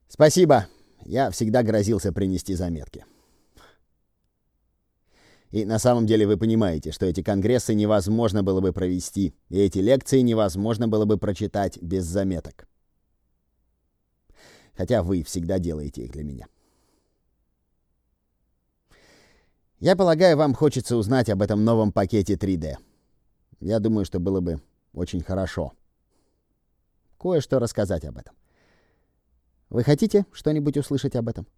Спасибо. Я всегда грозился принести заметки. И на самом деле вы понимаете, что эти конгрессы невозможно было бы провести, и эти лекции невозможно было бы прочитать без заметок. Хотя вы всегда делаете их для меня. Я полагаю, вам хочется узнать об этом новом пакете 3D. Я думаю, что было бы очень хорошо кое-что рассказать об этом. Вы хотите что-нибудь услышать об этом?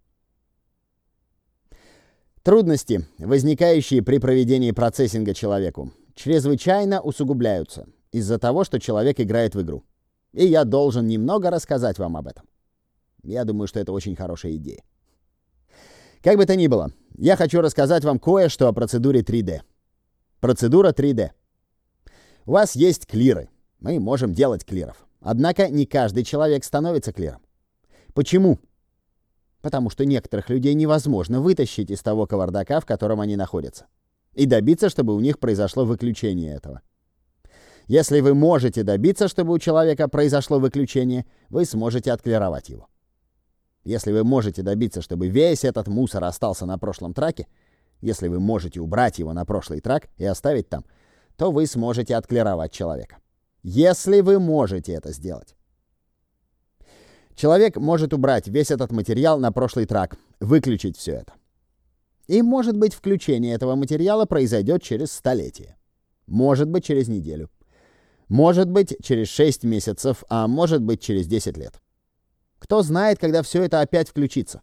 Трудности, возникающие при проведении процессинга человеку, чрезвычайно усугубляются из-за того, что человек играет в игру. И я должен немного рассказать вам об этом. Я думаю, что это очень хорошая идея. Как бы то ни было, я хочу рассказать вам кое-что о процедуре 3D. Процедура 3D. У вас есть клиры. Мы можем делать клиров. Однако не каждый человек становится клиром. Почему? Потому что некоторых людей невозможно вытащить из того кавардака, в котором они находятся, и добиться, чтобы у них произошло выключение этого. Если вы можете добиться, чтобы у человека произошло выключение, вы сможете отклировать его. Если вы можете добиться, чтобы весь этот мусор остался на прошлом траке, если вы можете убрать его на прошлый трак и оставить там, то вы сможете отклировать человека. Если вы можете это сделать. Человек может убрать весь этот материал на прошлый трак, выключить все это. И, может быть, включение этого материала произойдет через столетие. Может быть, через неделю. Может быть, через 6 месяцев, а может быть, через 10 лет. Кто знает, когда все это опять включится.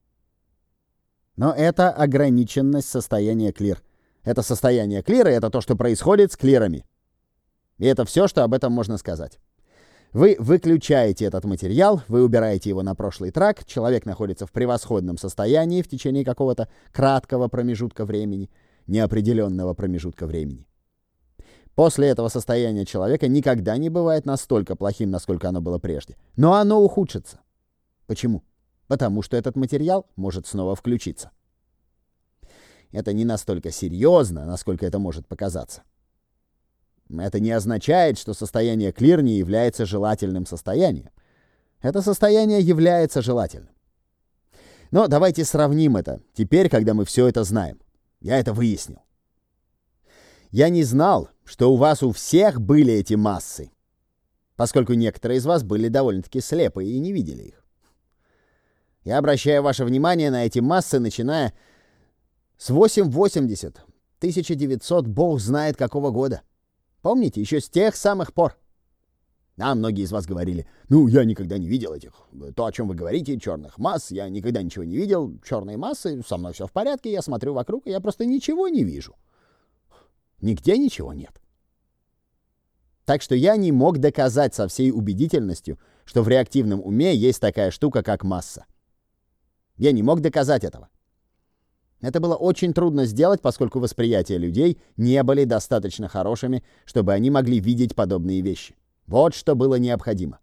Но это ограниченность состояния клир. Это состояние клира — это то, что происходит с клирами. И это все, что об этом можно сказать. Вы выключаете этот материал, вы убираете его на прошлый трак, человек находится в превосходном состоянии в течение какого-то краткого промежутка времени, неопределенного промежутка времени. После этого состояние человека никогда не бывает настолько плохим, насколько оно было прежде. Но оно ухудшится. Почему? Потому что этот материал может снова включиться. Это не настолько серьезно, насколько это может показаться. Это не означает, что состояние клир не является желательным состоянием. Это состояние является желательным. Но давайте сравним это теперь, когда мы все это знаем. Я это выяснил. Я не знал, что у вас у всех были эти массы, поскольку некоторые из вас были довольно-таки слепы и не видели их. Я обращаю ваше внимание на эти массы, начиная с 880, 1900, бог знает какого года. Помните, еще с тех самых пор. А многие из вас говорили: ну, я никогда не видел этих, то, о чем вы говорите, черных масс, я никогда ничего не видел, черные массы, со мной все в порядке, я смотрю вокруг, и я просто ничего не вижу. Нигде ничего нет. Так что я не мог доказать со всей убедительностью, что в реактивном уме есть такая штука, как масса. Я не мог доказать этого. Это было очень трудно сделать, поскольку восприятия людей не были достаточно хорошими, чтобы они могли видеть подобные вещи. Вот что было необходимо.